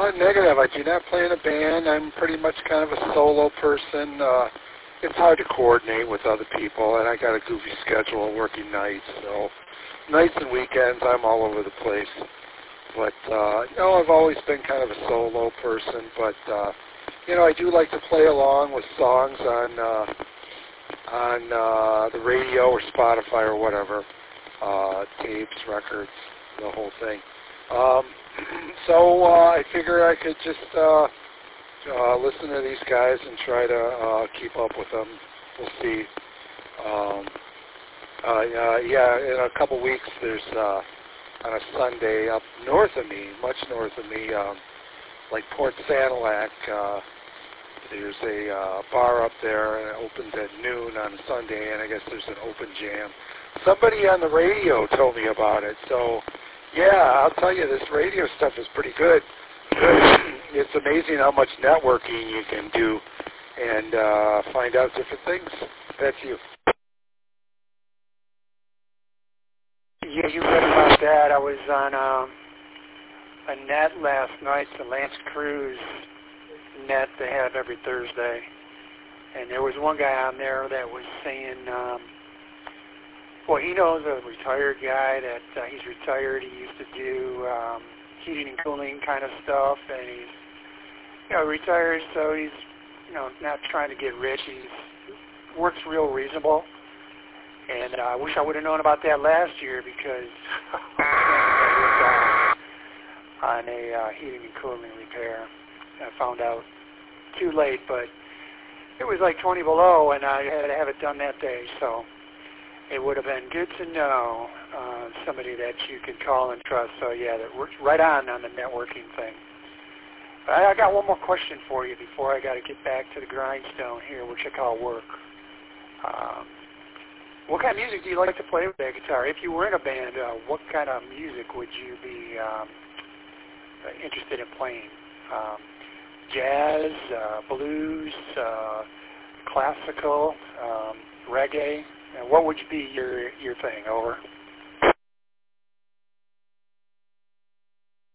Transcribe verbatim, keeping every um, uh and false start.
Uh, negative. I do not play in a band. I'm pretty much kind of a solo person. Uh, it's hard to coordinate with other people, and I got a goofy schedule working nights, so nights and weekends I'm all over the place. But, uh, you know, I've always been kind of a solo person, but, uh, you know, I do like to play along with songs on uh, on uh, the radio or Spotify or whatever, uh, tapes, records, the whole thing. Um, so uh, I figured I could just uh, uh, listen to these guys and try to uh, keep up with them. We'll see. Um, uh, uh, yeah, in a couple weeks, there's uh, on a Sunday up north of me, much north of me, um, like Port Sanilac. Uh, there's a uh, bar up there, and it opens at noon on a Sunday, and I guess there's an open jam. Somebody on the radio told me about it, so yeah, I'll tell you, this radio stuff is pretty good. It's amazing how much networking you can do and uh, find out different things. That's you. Yeah, you read about that. I was on um, a net last night, the Lance Cruz net they have every Thursday. And there was one guy on there that was saying, um, well, he knows a retired guy that uh, he's retired. He used to do um, heating and cooling kind of stuff, and he's, you know, retired, so he's, you know, not trying to get rich. He works real reasonable. And uh, I wish I would have known about that last year because I worked on, on a uh, heating and cooling repair. I found out too late, but it was like twenty below, and I had to have it done that day. So it would have been good to know uh, somebody that you could call and trust. So yeah, that works right on on the networking thing. But I, I got one more question for you before I got to get back to the grindstone here, which I call work. Um, What kind of music do you like to play with that guitar? If you were in a band, uh, what kind of music would you be um, interested in playing? Um, jazz, uh, blues, uh, classical, um, reggae? Uh, what would be your your thing? Over.